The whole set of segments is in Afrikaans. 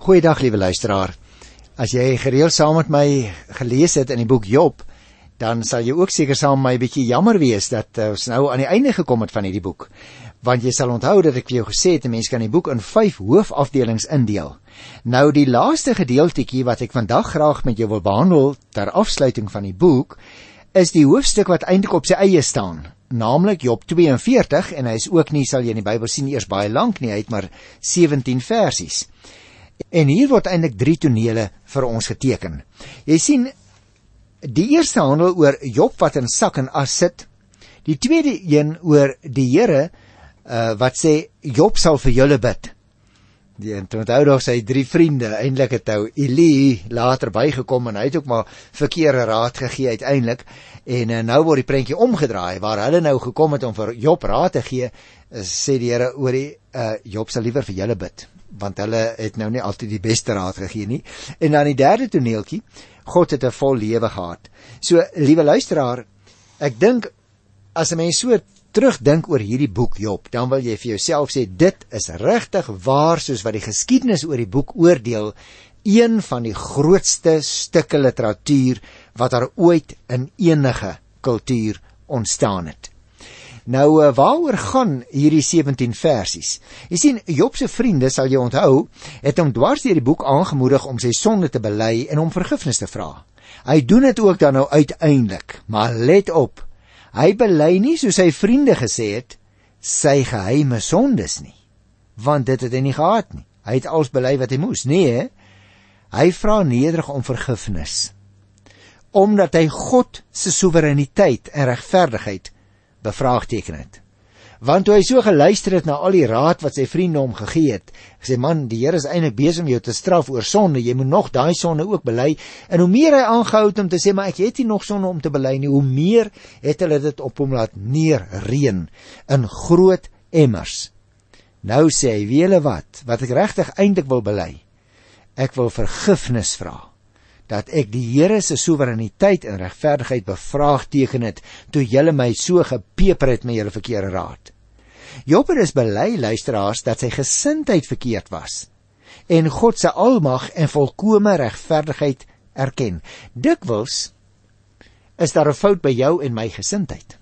Goeiedag, liewe luisteraar. As jy gereeld saam met my gelees het in die boek Job, dan sal jy ook seker saam met my 'n bietjie jammer wees dat ons nou aan die einde gekom het van hierdie boek. Want jy sal onthou dat ek vir jou gesê het, 'n mens kan die boek in 5 hoofafdelings indeel. Nou die laaste gedeeltetjie wat ek vandag graag met jou wil behandel ter afsluiting van die boek, is die hoofstuk wat eintlik op sy eie staan, naamlik Job 42, en hy is ook nie, sal jy in die Bybel sien, eers baie lank nie, hy het maar 17 versies. En hier word eintlik 3 tonele vir ons geteken. Jy sien, die eerste handel oor Job wat in sak en as sit, die tweede een oor die Here wat sê, Job sal vir julle bid. En toe onthou nog sy 3 vriende, eintlik het nou Eli later bygekom en hy het ook maar verkeerde raad gegee uiteindelik, en nou word die prentjie omgedraai, waar hulle nou gekom het om vir Job raad te gee, sê die Here oor die, Job sal liever vir julle bid, want hulle het nou nie altyd die beste raad gegee nie. En dan die derde toneeltjie, God het 'n vol lewe gehad. So, liewe luisteraar, ek dink, as 'n mens so terugdink oor hierdie boek Job, dan wil jy vir jouself sê, dit is regtig waar, soos wat die geskiedenis oor die boek oordeel, een van die grootste stukke literatuur wat daar ooit in enige kultuur ontstaan het. Nou, waaroor gaan hierdie 17 versies? Jy sien, Job se vriende, sal jy onthou, het hom dwars deur die boek aangemoedig om sy sonde te bely en om vergifnis te vra. Hy doen dit ook dan nou uiteindelik, maar let op, hy bely nie, soos sy vriende gesê het, sy geheime sondes nie, want dit het hy nie gehad nie. Hy het alles bely wat hy moes. Nee, hy vra nederig om vergifnis, omdat hy God se soewereiniteit en regverdigheid bevraagteken het. Want toe hy so geluister het na al die raad wat sy vriende hom gegee het, gesê, man, die Here is eintlik besig om jou te straf oor sonde, jy moet nog daai sonde ook bely, en hoe meer hy aangehou het om te sê, maar ek het nie nog sonde om te bely nie, hoe meer het hulle dit op hom laat neerreën in groot emmers. Nou sê hy, weet julle wat ek regtig eintlik wil bely, ek wil vergifnis vra, dat ek die Here se soewereiniteit en regverdigheid bevraagteken het, toe julle my so gepeper het met julle verkeerde raad. Job het dus bely, luisteraars, dat sy gesindheid verkeerd was, en God se almag en volkome regverdigheid erken. Dikwels is daar 'n fout by jou en my gesindheid.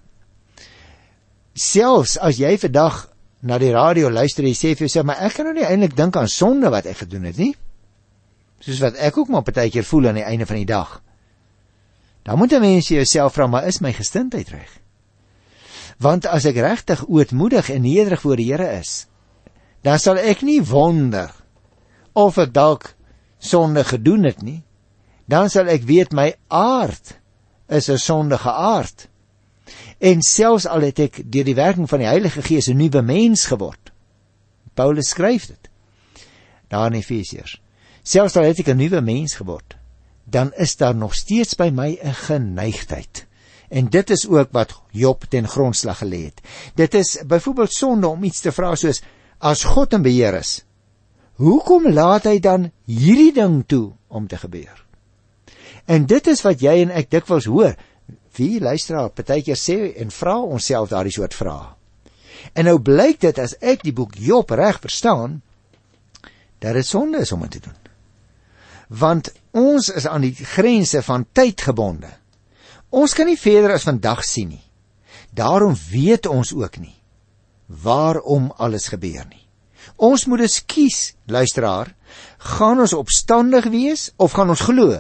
Selfs as jy vandag na die radio luister, jy sê vir jouself, maar ek kan nou nie eintlik dink aan sonde wat ek gedoen het nie, soos wat ek ook maar partykeer voel aan die einde van die dag. Dan moet 'n mens jouself vra, maar is my gesindheid reg? Want as ek regtig ootmoedig en nederig voor die Here is, dan sal ek nie wonder of ek dalk sonde gedoen het nie. Dan sal ek weet my aard is 'n sondige aard. En selfs al het ek deur die werking van die Heilige Gees 'n nuwe mens geword. Paulus skryf dit daar in Efesiërs. Selfs al het ek 'n nuwe mens geword, dan is daar nog steeds by my 'n geneigtheid. En dit is ook wat Job ten grondslag gelê het. Dit is byvoorbeeld sonde om iets te vra soos, as God in beheer is, hoekom laat hy dan hierdie ding toe om te gebeur? En dit is wat jy en ek dikwels hoor. Wie luisteraar partykeer sê en vra onsself daardie soort vrae. En nou blyk dit, as ek die boek Job reg verstaan, dat dit sonde is om dit te doen. Want ons is aan die grense van tyd gebonde. Ons kan nie verder as vandag sien nie. Daarom weet ons ook nie waarom alles gebeur nie. Ons moet dus kies, luisteraar, gaan ons opstandig wees of gaan ons glo?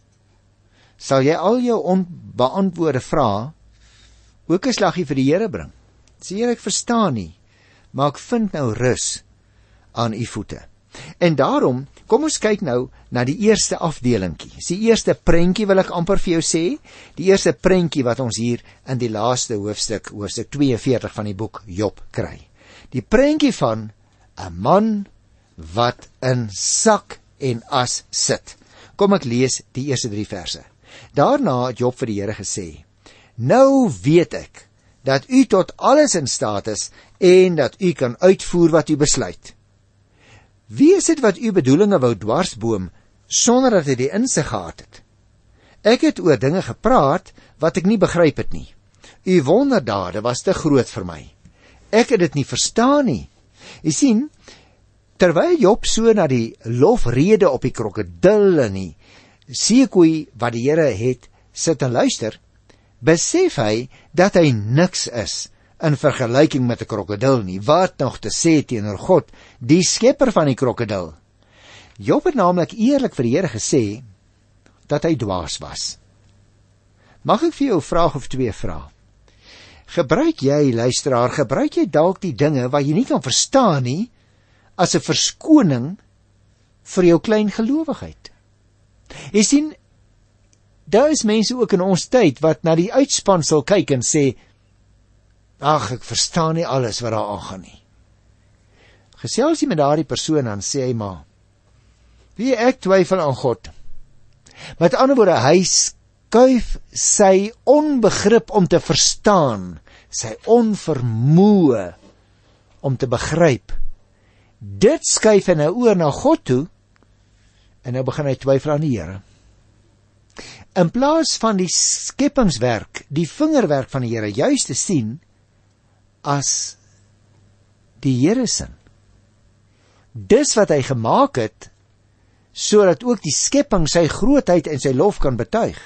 Sal jy al jou onbeantwoorde vrae ook 'n slaggie vir die Here bring? Sê, Here, ek verstaan nie, maar ek vind nou rus aan u voete. En daarom, kom ons kyk nou na die eerste afdelingkie. Dis die eerste prentjie, wil ek amper vir jou sê, die eerste prentjie wat ons hier in die laaste hoofstuk 42 van die boek Job kry. Die prentjie van 'n man wat in sak en as sit. Kom ek lees die eerste 3 verse. Daarna het Job vir die Here gesê, nou weet ek dat u tot alles in staat is en dat u kan uitvoer wat u besluit. Wie is dit wat u bedoelinge wou dwarsboom sonder dat hy die insig gehad het? Ek het oor dinge gepraat wat ek nie begryp het nie. U wonderdade was te groot vir my. Ek het dit nie verstaan nie. Jy sien, terwyl Job so na die lofrede op die krokodil en die seekoei wat die Here het sit en luister, besef hy dat hy niks is in vergelyking met 'n krokodil nie. Wat nog te sê teenoor God, die skepper van die krokodil. Job het naamlik eerlik vir die Here gesê dat hy dwaas was. Mag ek vir jou 'n vraag of twee vra? Gebruik jy, luisteraar, gebruik jy dalk die dinge wat jy nie kan verstaan nie as 'n verskoning vir jou klein gelowigheid? Jy sien, daar is mense ook in ons tyd wat na die uitspansel kyk en sê, ag, ek verstaan nie alles wat daar aangaan nie. Gesels jy met daardie persoon, dan sê hy maar, wie ek twyfel aan God. Met ander woorde, hy skuif sy onbegrip om te verstaan, sy onvermoë om te begryp. Dit skuif hy nou oor na God toe, en nou begin hy twyfel aan die Here. In plaas van die skepingswerk, die vingerwerk van die Here, juis te sien as die Here se. Dis wat hy gemaak het, sodat ook die skepping sy grootheid en sy lof kan betuig.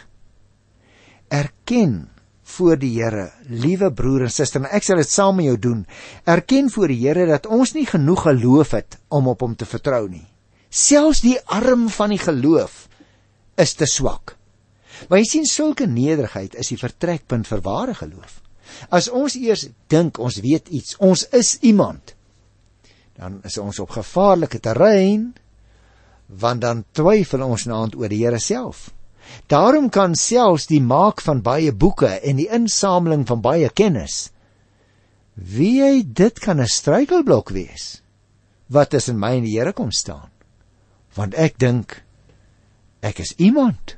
Erken voor die Here, liewe broer en suster, en ek sal dit saam met jou doen, erken voor die Here dat ons nie genoeg geloof het om op hom te vertrou nie. Selfs die arm van die geloof is te swak. Maar jy sien, sulke nederigheid is die vertrekpunt vir ware geloof. As ons eers dink ons weet iets, ons is iemand, dan is ons op gevaarlike terrein, want dan twyfel ons naand oor die Here self. Daarom kan selfs die maak van baie boeke en die insameling van baie kennis, weet dit kan 'n struikelblok wees, wat tussen my en die Here kom staan. Want ek dink, ek is iemand.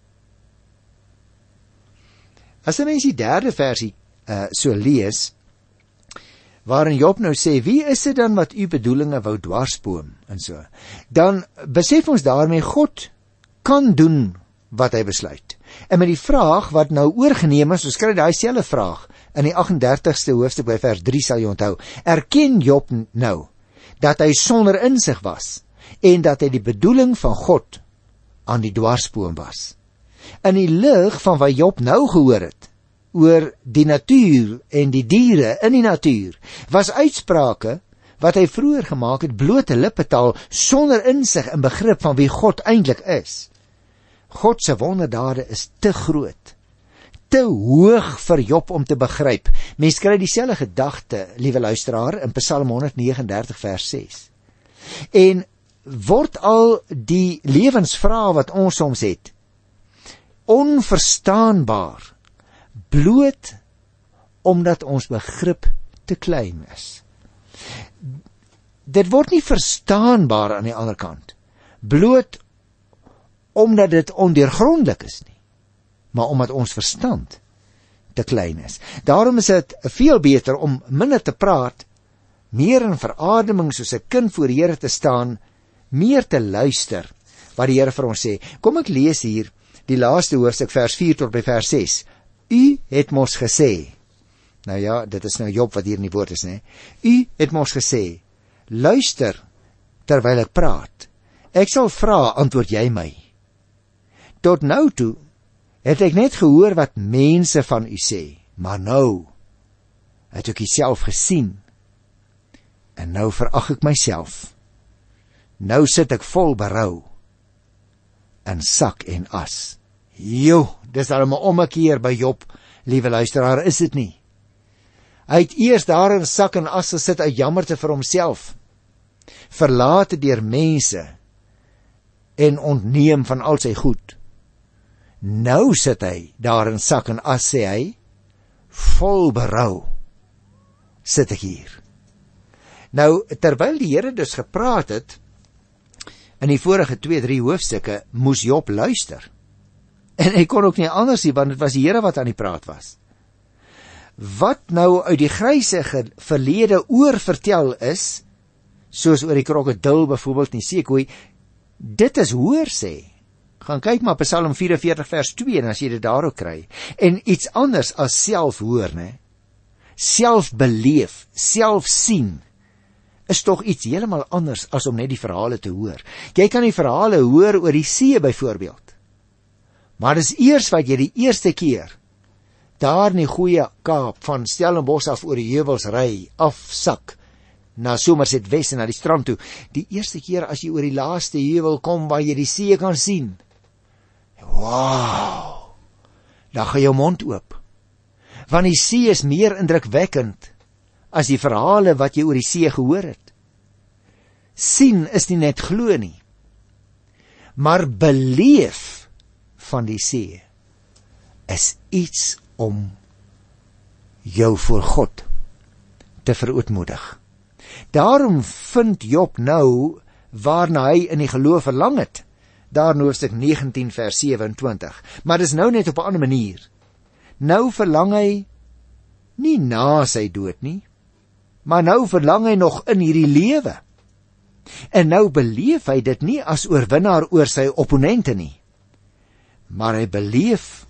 As 'n mens die 3de versie so lees, waarin Job nou sê, wie is dit dan wat u bedoelinge wou dwarsboom, en so, dan besef ons daarmee, God kan doen wat hy besluit. En met die vraag wat nou oorgeneem is, ons kry daai selfde vraag, in die 38ste hoofstuk by vers 3 sal jy onthou, erken Job nou, dat hy sonder insig was, en dat hy die bedoeling van God aan die dwarsboom was. In die lig van wat Job nou gehoor het, oor die natuur en die diere in die natuur, was uitsprake wat hy vroeër gemaak het, blote lippetaal, sonder insig en begrip van wie God eintlik is. God se wonderdade is te groot, te hoog vir Job om te begryp. Mens kry dieselfde gedagte, liewe luisteraar, in Psalm 139 vers 6. En word al die lewensvrae wat ons soms het, onverstaanbaar, bloot omdat ons begrip te klein is. Dit word nie verstaanbaar aan die ander kant, bloot omdat dit ondeurgrondelik is nie, maar omdat ons verstand te klein is. Daarom is dit veel beter om minder te praat, meer in verademing soos 'n kind voor die Here te staan, meer te luister wat die Here vir ons sê. Kom ek lees hier die laaste hoofstuk vers 4 tot by vers 6. U het mos gesê, nou ja, dit is nou Job wat hier in die woord is, né? U het mos gesê, luister terwyl ek praat. Ek sal vra, antwoord jy my. Tot nou toe het ek net gehoor wat mense van u sê, maar nou het ek u self gesien, en nou verag ek myself. Nou sit ek vol berou, in sak en as. Jo, dis daarom 'n ommekeer by Job, liewe luisteraar, is dit nie? Hy het eers daar in sak en as gesit uit jammerte vir homself, verlate deur mense, en ontneem van al sy goed. Nou sit hy daar in sak en as, sê hy, vol berou, sit ek hier. Nou, terwyl die Here dus gepraat het, in die vorige 2-3 hoofstukke, moes Job luister. En hy kon ook nie anders nie, want het was die Here wat aan die praat was. Wat nou uit die gryse verlede oorvertel is, soos oor die krokodil byvoorbeeld in die seekoei, dit is hoor sê. Gaan kyk maar Psalm 44 vers 2 en as jy dit daar ook kry. En iets anders as self hoor, né? Self beleef, self sien, is tog iets heeltemal anders as om net die verhale te hoor. Jy kan die verhale hoor oor die see byvoorbeeld. Maar dis eers wat jy die eerste keer daar in die goeie Kaap van Stellenbosch af oor die heuwels ry, afsak na Somerset West en na die strand toe. Die eerste keer as jy oor die laaste heuwel kom waar jy die see kan sien. Wow! Dan gaan jou mond oop. Want die see is meer indrukwekkend as die verhale wat jy oor die see gehoor het. Sien is nie net glo nie, maar beleef van die see is iets om jou voor God te verootmoedig. Daarom vind Job nou waarna hy in die geloof verlang het, daar in hoofstuk 19 vers 27, maar dis nou net op 'n ander manier. Nou verlang hy nie na sy dood nie, maar nou verlang hy nog in hierdie lewe. En nou beleef hy dit nie as oorwinnaar oor sy opponente nie, maar hy beleef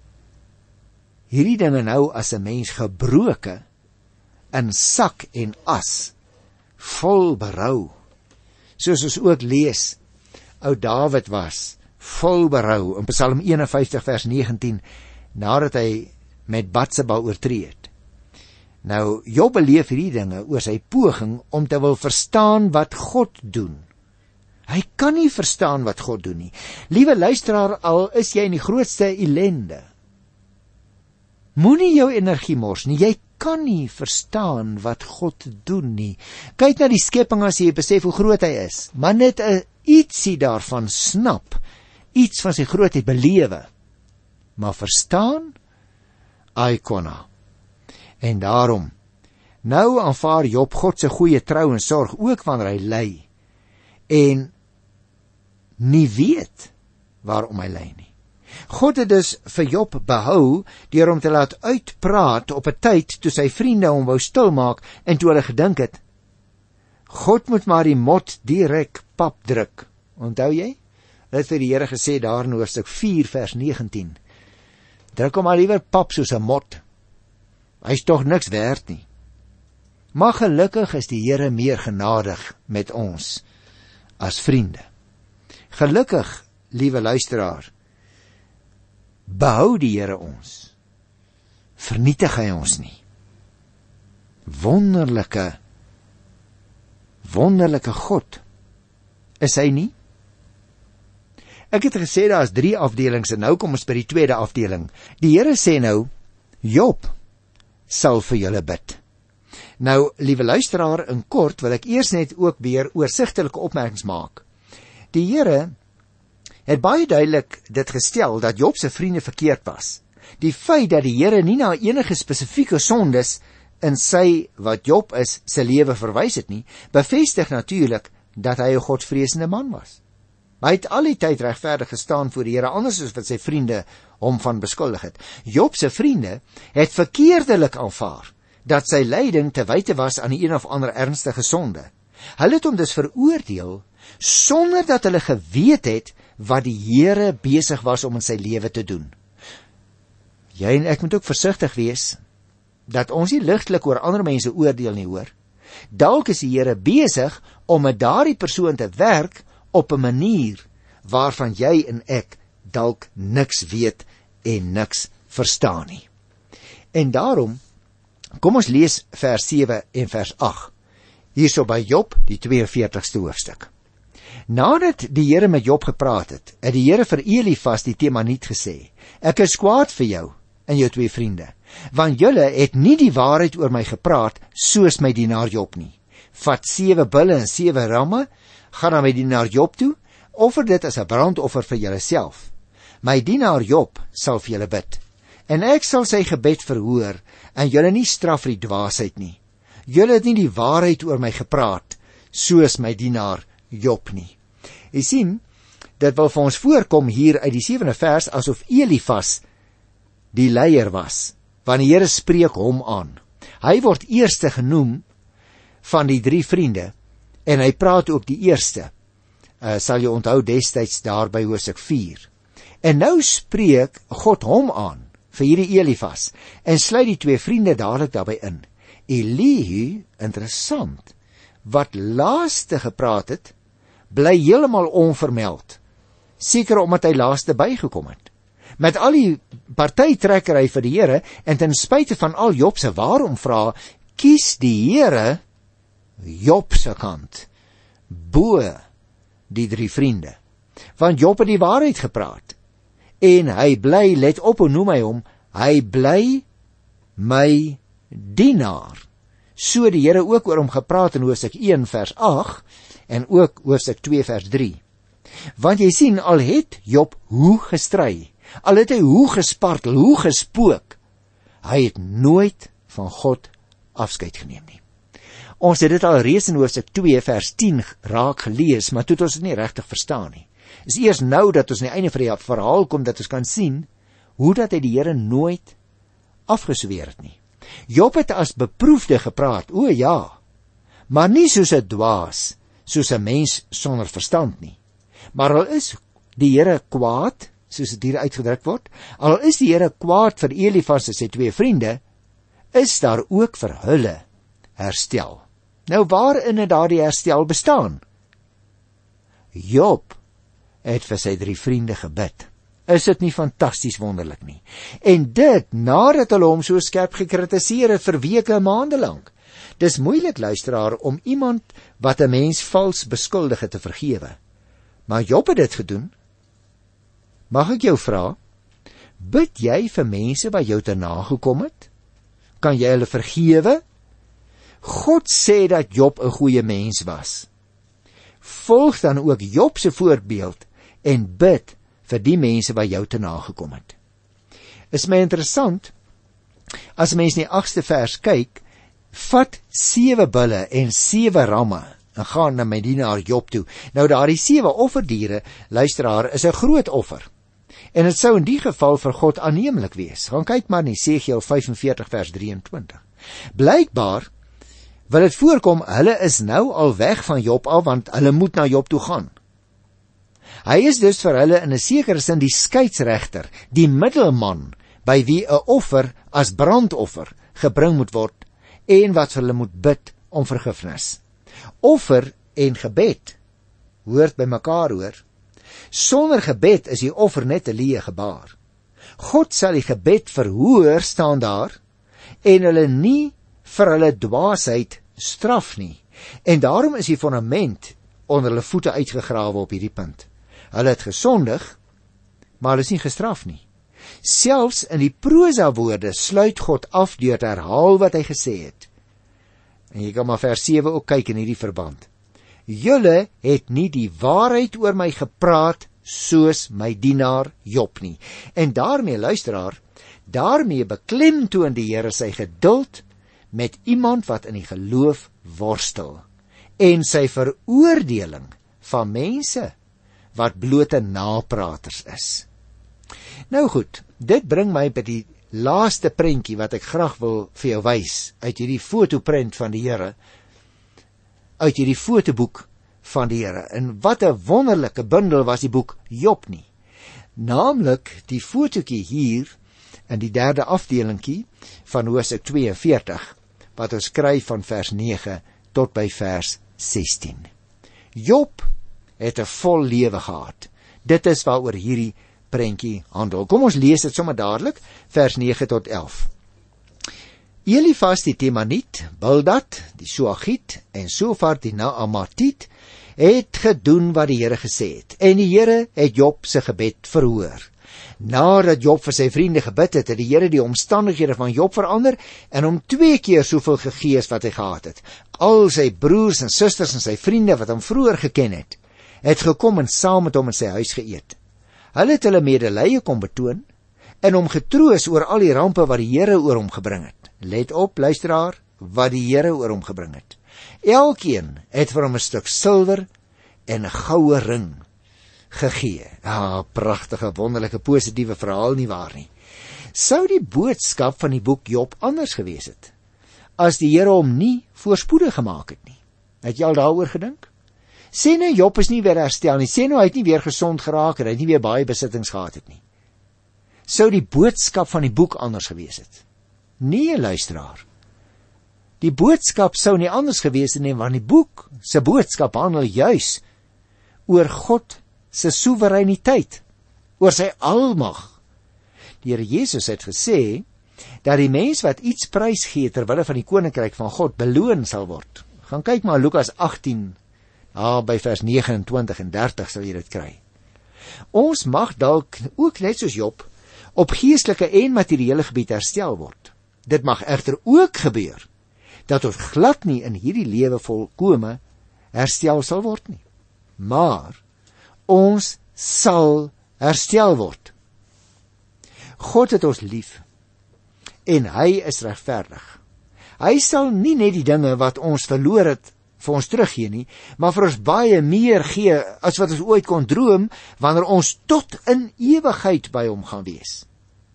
hierdie dinge nou as 'n mens gebroke, in sak en as, vol berou. Soos ons ook lees, ou Dawid was vol berou in Psalm 51 vers 19, nadat hy met Batseba oortree het. Nou, Job beleef hierdie dinge oor sy poging om te wil verstaan wat God doen. Hy kan nie verstaan wat God doen nie. Liewe luisteraar, al is jy in die grootste ellende, moenie jou energie mors nie, jy kan nie verstaan wat God doen nie. Kyk na die skepping as jy besef hoe groot hy is, maar net 'n ietsie daarvan snap, iets van sy grootheid belewe, maar verstaan, aikona. En daarom, nou aanvaar Job God se goeie trou en sorg, ook wanneer hy ly, en nie weet waarom hy ly nie. God het dus vir Job behou deur hom te laat uitpraat op 'n tyd toe sy vriende hom wou stilmaak en toe hulle gedink het, God moet maar die mot direk pap druk. Onthou jy? Hulle het vir die Here gesê daar in hoofstuk 4 vers 19. Druk hom maar liewer pap soos 'n mot. Hy's tog niks werd nie. Maar gelukkig is die Here meer genadig met ons as vriende. Gelukkig, liewe luisteraar, behou die Here ons. Vernietig hy ons nie. Wonderlike God is hy nie? Ek het gesê daar is 3 afdelings en nou kom ons by die tweede afdeling. Die Here sê nou, Job sal vir julle bid. Nou, liewe luisteraar, in kort wil ek eers net ook weer oorsigtelike opmerkings maak. Die Here het baie duidelik dit gestel dat Job se vriende verkeerd was. Die feit dat die Here nie na enige spesifieke sondes in sy, wat Job is, sy lewe verwys het nie, bevestig natuurlik dat hy 'n godvreesende man was. Maar hy het al die tyd regverdig gestaan voor die Here, anders as wat sy vriende hom van beskuldig het. Job se vriende het verkeerdelik aanvaar dat sy lyding te wyte was aan die een of ander ernstige sonde. Hulle het hom dus veroordeel sonder dat hulle geweet het wat die Here besig was om in sy lewe te doen. Jy en ek moet ook versigtig wees dat ons nie ligtelik oor ander mense oordeel nie, hoor. Dalk is die Here besig om met daardie persoon te werk op 'n manier waarvan jy en ek dalk niks weet en niks verstaan nie. En daarom, kom ons lees vers 7 en vers 8, hierso by Job, die 42ste hoofstuk. Nadat die Here met Job gepraat het die Here vir Elifas die Temaniet gesê, ek is kwaad vir jou en jou 2 vriende, want julle het nie die waarheid oor my gepraat, soos my dienaar Job nie. Vat 7 bulle en 7 ramme, gaan na my dienaar Job toe, offer dit as 'n brandoffer vir julle self. My dienaar Job sal vir julle bid, en ek sal sy gebed verhoor, en julle nie straf vir die dwaasheid nie. Julle het nie die waarheid oor my gepraat, soos my dienaar Job nie. Jy sien, dit wil vir ons voorkom hier uit die 7de vers, asof Elifas die leier was, want die Here spreek hom aan. Hy word eerste genoem van die 3 vriende, en hy praat ook die eerste, sal jy onthou destyds daar by hoofstuk 4. En nou spreek God hom aan, vir hierdie Elifas, en sluit die 2 vriende dadelik daarby in. Elihu, interessant, wat laaste gepraat het, bly heeltemal onvermeld. Seker omdat hy laaste bygekom het. Met al die partytrekkery vir die Here, en ten spyte van al Job se waarom vra, kies die Here Job se kant, bo die 3 vriende. Want Job het die waarheid gepraat, en hy bly, let op hoe noem hy hom, hy bly my dienaar. So die Here ook oor hom gepraat in Hoofstuk 1 vers 8, en ook Hoofstuk 2 vers 3. Want jy sien, al het Job hoe gestry, al het hy hoe gespartel, hoe gespook, hy het nooit van God afskeid geneem nie. Ons het dit al reeds in Hoofstuk 2 vers 10 raak gelees, maar toe het ons dit nie regtig verstaan nie. Is eers nou dat ons aan die einde van die verhaal kom, dat ons kan sien, hoe dat hy die Here nooit afgesweer het nie. Job het as beproefde gepraat, o ja, maar nie soos 'n dwaas, soos 'n mens sonder verstand nie. Maar al is die Here kwaad, soos dit hier uitgedruk word, al is die Here kwaad vir Elifas en sy 2 vriende, is daar ook vir hulle herstel. Nou waarin het daardie herstel bestaan? Job het vir sy 3 vriende gebid. Is dit nie fantasties wonderlik nie? En dit nadat hulle hom so skerp gekritiseer het vir weke en maande lank. Dis moeilik, luisteraar, om iemand wat 'n mens vals beskuldig het te vergewe. Maar Job het dit gedoen. Mag ek jou vra, bid jy vir mense wat jou te nagekom het? Kan jy hulle vergewe? God sê dat Job 'n goeie mens was. Volg dan ook Job se voorbeeld en bid vir die mense wat jou te nagekom het. Is my interessant, as mens in die 8ste vers kyk, vat 7 bulle en 7 ramme en gaan na my dienaar Job toe. Nou daardie 7 offerdiere, luisteraar, is 'n groot offer. En dit sou in die geval vir God aanneemlik wees. Gaan kyk maar in Jesegiel 45 vers 23. Blykbaar wil dit voorkom, hulle is nou al weg van Job af, want hulle moet na Job toe gaan. Hy is dus vir hulle in 'n sekere sin die skeieregter, die middelman, by wie 'n offer as brandoffer gebring moet word, en wat vir hulle moet bid om vergifnis. Offer en gebed hoort by mekaar, hoor. Sonder gebed is die offer net 'n leë gebaar. God sal die gebed verhoor, staan daar, en hulle nie vir hulle dwaasheid straf nie. En daarom is die fondament onder hulle voete uitgegrawe op hierdie punt. Hulle het gesondig, maar hulle is nie gestraf nie. Selfs in die prosa woorde sluit God af deur te herhaal wat hy gesê het. En jy kan maar vers 7 ook kyk in hierdie verband. Julle het nie die waarheid oor my gepraat soos my dienaar Job nie. En daarmee, luisteraar, daarmee beklemtoon die Here sy geduld met iemand wat in die geloof worstel, en sy veroordeling van mense wat blote napraters is. Nou goed, dit bring my by die laaste prentjie wat ek graag wil vir jou wys uit hierdie fotoprent van die Here, uit hierdie fotoboek van die Here. En wat 'n wonderlike bundel was die boek Job nie. Naamlik die fotootjie hier in die 3de afdelingkie van Hoofstuk 42, wat ons kry van vers 9 tot by vers 16. Job het 'n vol lewe gehad. Dit is waaroor hierdie prentjie handel. Kom ons lees dit sommer dadelik, vers 9 tot 11. Elifas die Temaniet, Bildad die Suagiet en Sofar die Naamatiet het gedoen wat die Here gesê het. En die Here het Job se gebed verhoor. Nadat Job vir sy vriende gebid het, het die Here die omstandighede van Job verander en hom 2 keer soveel gegee as wat hy gehad het. Al sy broers en susters en sy vriende wat hom vroeër geken het gekom en saam met hom in sy huis geëet. Hulle het hulle medelee kom betoon en hom getroos oor al die rampe wat die Here oor hom gebring het. Let op, luisteraar, wat die Here oor hom gebring het. Elkeen het vir hom 'n stuk silwer en 'n goue ring gegee. Pragtige, wonderlike, positiewe verhaal, nie waar nie? Sou die boodskap van die boek Job anders gewees het, as die Here hom nie voorspoedig gemaak het nie? Het jy al daaroor gedink? Sê nou Job is nie weer herstel nie, sê nou hy het nie weer gesond geraak en hy het nie weer baie besittings gehad het nie. Sou die boodskap van die boek anders gewees het? Nee, luisteraar. Die boodskap sou nie anders gewees het nie, want die boek se boodskap handel juis oor God se soewereiniteit, oor sy almag. Die Here Jesus het gesê dat die mens wat iets prysgee ter wille van die koninkryk van God beloon sal word. Gaan kyk maar Lukas 18, by vers 29 en 30 sal jy dit kry. Ons mag dalk ook net soos Job op geestelike en materiële gebied herstel word. Dit mag egter ook gebeur dat ons glad nie in hierdie lewe volkome herstel sal word nie. Maar ons sal herstel word. God het ons lief en hy is regverdig. Hy sal nie net die dinge wat ons verloor het vir ons teruggee nie, maar vir ons baie meer gee as wat ons ooit kon droom, wanneer ons tot in ewigheid by hom gaan wees.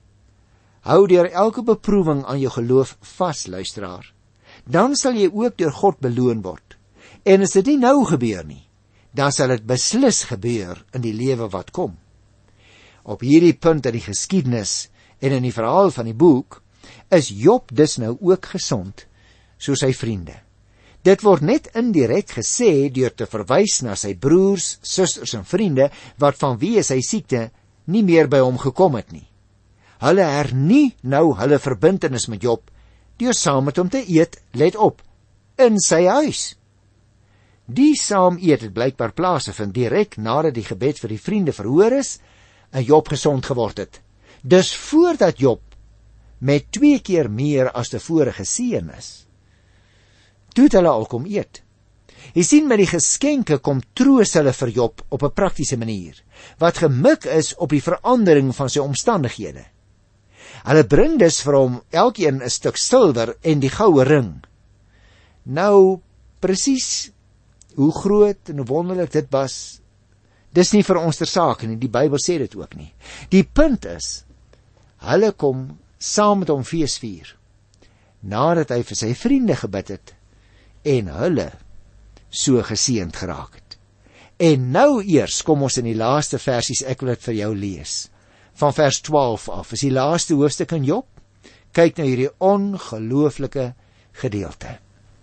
Hou deur elke beproewing aan jou geloof vas, luisteraar. Dan sal jy ook deur God beloon word. En as dit nie nou gebeur nie, dan sal dit beslis gebeur in die lewe wat kom. Op hierdie punt in die geskiedenis en in die verhaal van die boek, is Job dus nou ook gesond, soos sy vriende. Dit word net indirek gesê deur te verwys na sy broers, susters en vriende, wat vanweë sy siekte nie meer by hom gekom het nie. Hulle hernie nou hulle verbintenis met Job, deur saam met hom te eet, let op, in sy huis. Die saam eet het blykbaar plaasgevind direk nadat die gebed vir die vriende verhoor is, en Job gesond geword het. Dus voordat Job met 2 keer meer as tevore geseën is, toe het hulle al kom eet. Jy sien, met die geskenke kom troos hulle vir Job op 'n praktiese manier, wat gemik is op die verandering van sy omstandighede. Hulle bring dus vir hom elkeen 'n stuk silwer en die goue ring. Nou, presies hoe groot en hoe wonderlik dit was, dis nie vir ons ter sake nie, die Bybel sê dit ook nie. Die punt is, hulle kom saam met hom fees vier, nadat hy vir sy vriende gebid het, en hulle so geseënd geraak het. En nou eers kom ons in die laaste versies, ek wil dit vir jou lees. Van vers 12 af, is die laaste hoofstuk in Job. Kyk nou hierdie ongelooflike gedeelte.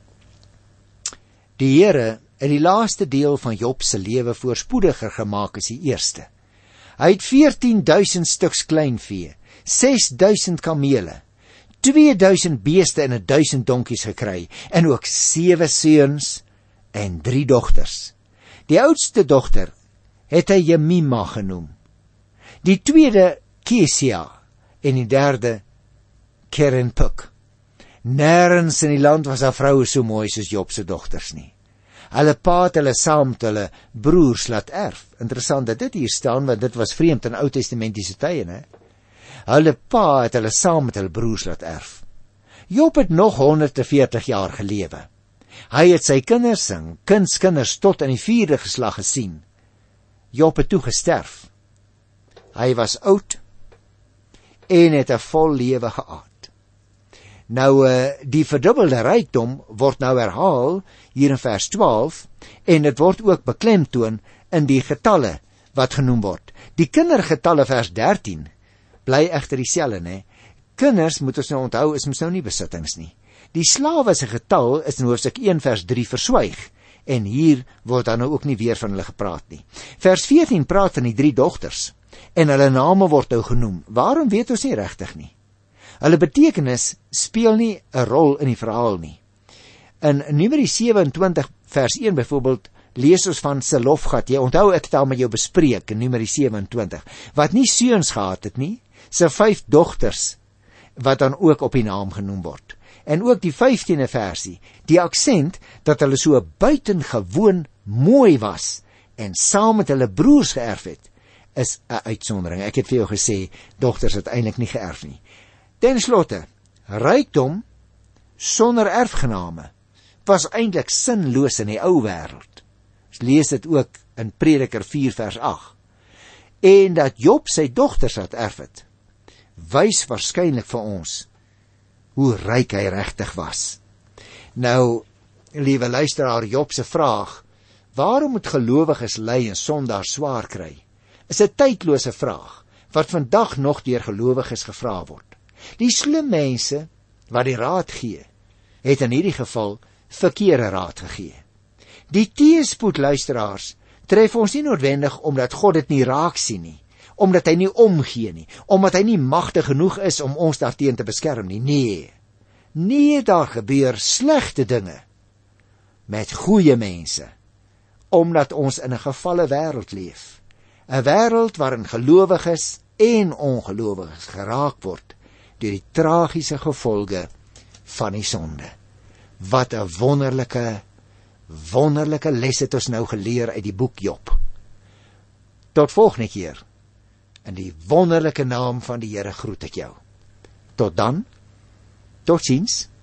Die Here het die laaste deel van Job se lewe voorspoediger gemaak as die eerste. Hy het 14.000 stuks kleinvee, 6.000 kamele, 2.000 beeste en 1.000 donkies gekry, en ook 7 seuns en 3 dogters. Die oudste dogter het hy Jemima genoem, die tweede Kesia en die derde Kerenpuk. Nêrens in die land was daar vroue so mooi soos Job se dogters nie. Hulle pa het hulle saam met hulle broers laat erf. Interessant dat dit hier staan, want dit was vreemd in Ou Testamentiese tye, né? Hulle pa het hulle saam met hulle broers laat erf. Job het nog 140 jaar gelewe. Hy het sy kinders en kindskinders tot in die 4de geslag gesien. Job het toe gesterf. Hy was oud en het 'n vol lewe gehad. Nou, die verdubbelde rykdom word nou herhaal hier in vers 12, en dit word ook beklemtoon in die getalle wat genoem word. Die kindergetalle vers 13 bly egter dieselfde, né? Kinders, moet ons nou onthou, is mos nou nie besittings nie. Die slawe se getal is in hoofstuk 1 vers 3 verswyg, en hier word dan nou ook nie weer van hulle gepraat nie. Vers 14 praat van die 3 dogters, en hulle name word nou genoem. Waarom weet ons nie regtig nie? Hulle betekenis speel nie 'n rol in die verhaal nie. In Numeri 27 vers 1 byvoorbeeld, lees ons van Selofgat. Jy onthou, ek het al met jou bespreek in Numeri 27, wat nie seuns gehad het nie, sy 5 dogters, wat dan ook op die naam genoem word. En ook die 15de versie, die aksent dat hulle so buitengewoon mooi was, en saam met hulle broers geërf het, is 'n uitsondering. Ek het vir jou gesê, dogters het eintlik nie geërf nie. Ten slotte, rykdom sonder erfgename was eintlik sinloos in die ou wêreld. Ons lees dit ook in Prediker 4 vers 8. En dat Job sy dogters het erf het, wys waarskynlik vir ons hoe ryk hy regtig was. Nou, liewe luisteraar, Job se vraag, waarom moet gelowiges ly en sondaars swaar kry, is 'n tydlose vraag, wat vandag nog deur gelowiges gevra word. Die slim mense wat die raad gee, het in hierdie geval verkeerde raad gegee. Die teëspoed, luisteraars, tref ons nie noodwendig omdat God dit nie raak sien nie, omdat hy nie omgee nie, omdat hy nie magtig genoeg is om ons daarteen te beskerm nie. Nee, daar gebeur slegte dinge met goeie mense, omdat ons in 'n gefalle wêreld leef. 'n Wêreld waarin gelowiges en ongelowiges geraak word deur die tragiese gevolge van die sonde. Wat 'n wonderlike les het ons nou geleer uit die boek Job. Tot volgende keer. In die wonderlike naam van die Here groet ek jou. Tot dan. Totsiens.